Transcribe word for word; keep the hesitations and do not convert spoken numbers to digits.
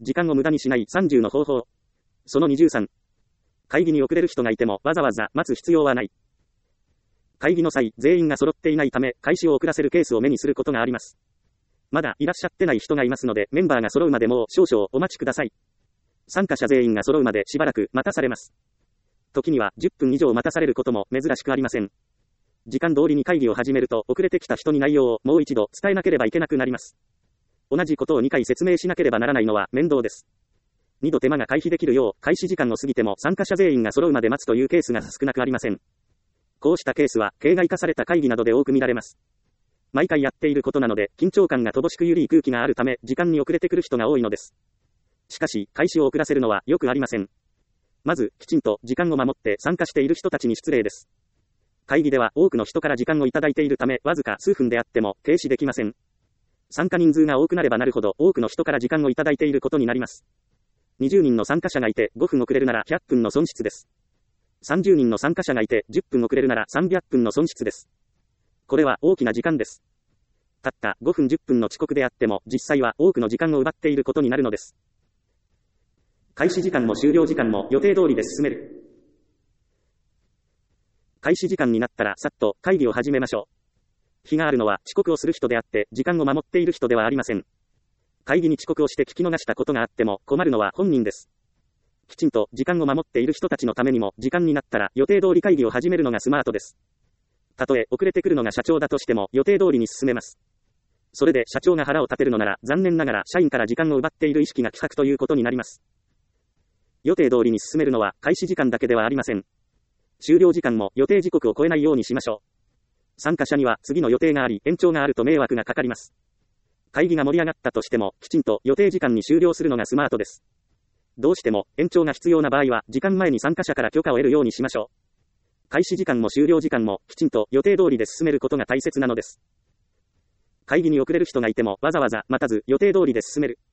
時間を無駄にしないさんじゅうの方法。そのにじゅうさん。会議に遅れる人がいてもわざわざ待つ必要はない。会議の際、全員が揃っていないため、開始を遅らせるケースを目にすることがあります。まだいらっしゃってない人がいますので、メンバーが揃うまでもう少々お待ちください。参加者全員が揃うまでしばらく待たされます。時にはじゅっぷん以上待たされることも珍しくありません。時間通りに会議を始めると遅れてきた人に内容をもう一度伝えなければいけなくなります。同じことをにかい説明しなければならないのは面倒です。にど手間が回避できるよう、開始時間を過ぎても参加者全員が揃うまで待つというケースが少なくありません。こうしたケースは、形骸化された会議などで多く見られます。毎回やっていることなので、緊張感が乏しく緩い空気があるため、時間に遅れてくる人が多いのです。しかし、開始を遅らせるのはよくありません。まず、きちんと時間を守って参加している人たちに失礼です。会議では多くの人から時間をいただいているため、わずか数分であっても停止できません。参加人数が多くなればなるほど、多くの人から時間をいただいていることになります。にじゅうにんの参加者がいてごふん遅れるならひゃっぷんの損失です。さんじゅうにんの参加者がいてじゅっぷん遅れるならさんびゃっぷんの損失です。これは大きな時間です。たったごふんじゅっぷんの遅刻であっても、実際は多くの時間を奪っていることになるのです。開始時間も終了時間も予定通りで進める。開始時間になったらさっと会議を始めましょう。非があるのは遅刻をする人であって、時間を守っている人ではありません。会議に遅刻をして聞き逃したことがあっても困るのは本人です。きちんと時間を守っている人たちのためにも、時間になったら予定通り会議を始めるのがスマートです。たとえ遅れてくるのが社長だとしても予定通りに進めます。それで社長が腹を立てるのなら、残念ながら社員から時間を奪っている意識が希薄ということになります。予定通りに進めるのは開始時間だけではありません。終了時間も予定時刻を超えないようにしましょう。参加者には次の予定があり、延長があると迷惑がかかります。会議が盛り上がったとしても、きちんと予定時間に終了するのがスマートです。どうしても延長が必要な場合は、時間前に参加者から許可を得るようにしましょう。開始時間も終了時間もきちんと予定通りで進めることが大切なのです。会議に遅れる人がいてもわざわざ待たず予定通りで進める。